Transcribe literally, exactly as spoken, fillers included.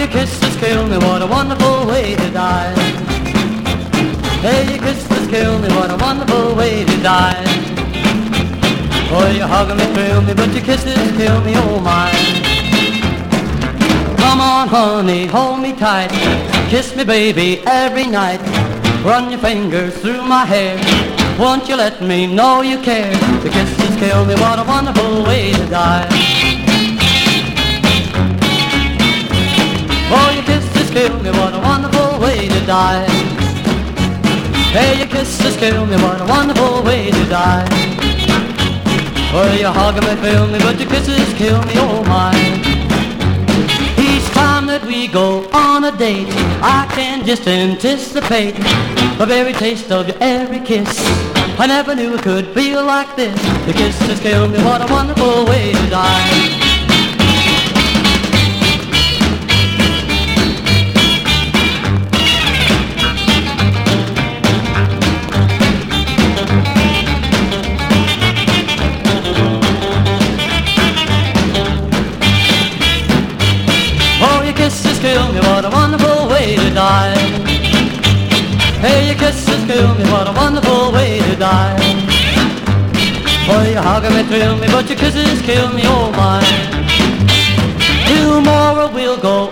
your kisses kill me, what a wonderful way to die. Hey, your kisses kill me, what a wonderful way to die. Oh, you hug me, thrill me, but your kisses kill me, oh my. Come on, honey, hold me tight. Kiss me, baby, every night. Run your fingers through my hair. Won't you let me know you care? The kisses kill me, what a wonderful way to die. Oh, your kisses kill me, what a wonderful way to die. Hey, your kisses kill me, what a wonderful way to die. Oh, you hug me, feel me, but your kisses kill me, oh my. Each time that we go on a date, I can just anticipate the very taste of your every kiss. I never knew it could feel like this. The kisses kill me, what a wonderful way to die. Oh, your kisses kill me, what a wonderful way to die. Hey, your kisses kill me, what a wonderful way to die. Oh, you hug me, thrill me, but your kisses kill me, oh my. Tomorrow we'll go